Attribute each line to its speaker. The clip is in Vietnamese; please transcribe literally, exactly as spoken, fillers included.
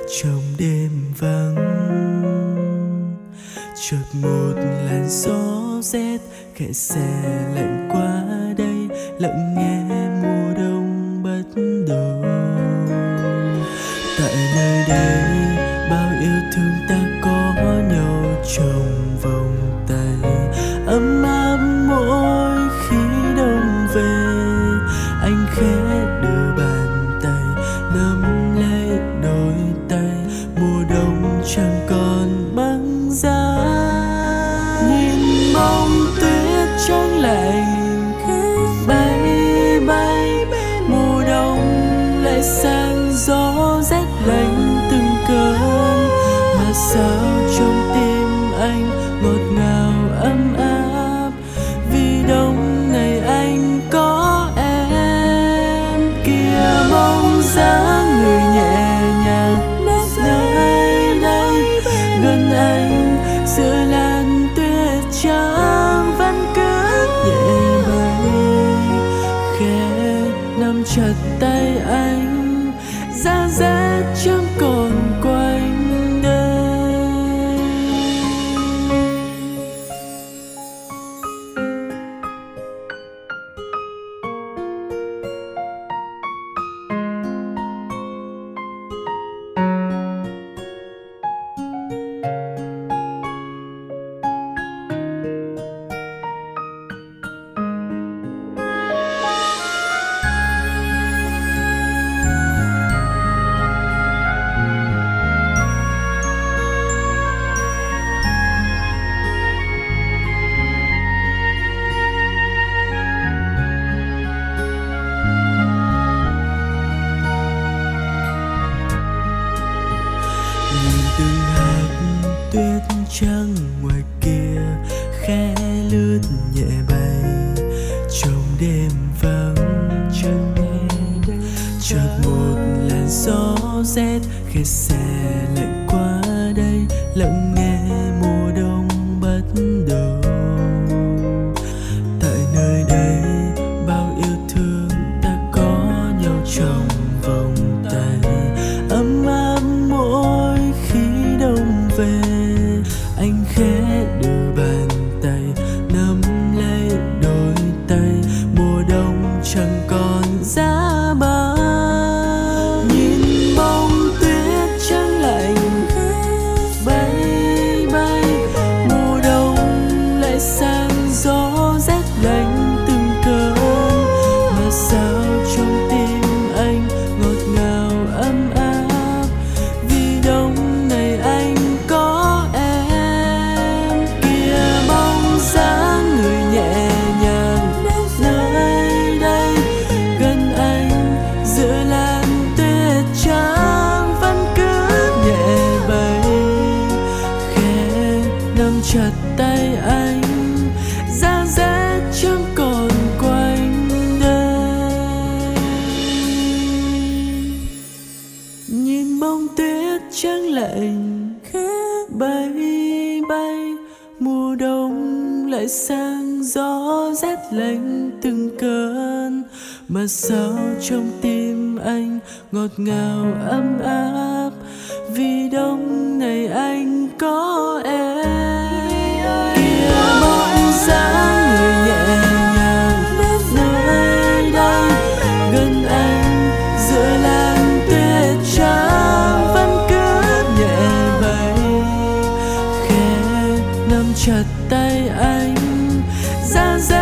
Speaker 1: trong đêm vắng. Chợt một làn gió rét khẽ xe lạnh qua đây, lặng nghe mùa đông bắt đầu. Tại nơi đây bao yêu thương ta có nhau trong vòng tay, ấm áp mỗi khi đông về. Anh khẽ đưa bàn tay nắm lấy đôi tay, mùa đông chẳng còn băng giá. Nhìn bông tuyết trắng lạnh bay bay, mùa đông lại sang gió rét lạnh từng cơn. Mà sao trong tim anh ngọt ngào ấm áp, vì đông này anh có em. Kìa bóng dáng người nhẹ nhàng nơi đây, gần anh giữa làn tuyết trắng vẫn cứ nhẹ bay. Khẽ nắm chặt tay anh, giá rét chẳng còn quanh đây. Từng hạt tuyết trắng ngoài kia khẽ lướt nhẹ bay trong đêm vắng. Chợt một làn gió rét khẽ xe lạnh qua đây, lặng nghe mùa đông bắt đầu. Tại nơi đây bao yêu thương ta có nhau trong vòng tay, ấm áp mỗi khi đông về. Anh khẽ đưa bàn tay nắm lấy đôi tay, mùa đông chẳng còn giá băng. Nhìn bông tuyết trắng lạnh bay bay, mùa đông lại sang gió rét lạnh từng cơn. Mà sao trong tim anh ngọt ngào ấm áp, vì đông này anh có em. Kìa bóng dáng người nhẹ nhàng nơi đây, gần anh giữa làn tuyết trắng vẫn cứ nhẹ bay. Khẽ nắm chặt tay anh, giá rét chẳng còn quanh đây. Nhìn bông tuyết trắng lạnh khẽ bay bay, mùa đông lại sang gió rét lạnh từng cơn. Mà sao trong tim anh ngọt ngào ấm áp, vì đông này anh có em. Kìa bóng dáng người nhẹ nhàng nơi đây, gần anh giữa làn tuyết trắng vẫn cứ nhẹ bay. Khẽ nắm chặt tay anh, giá rét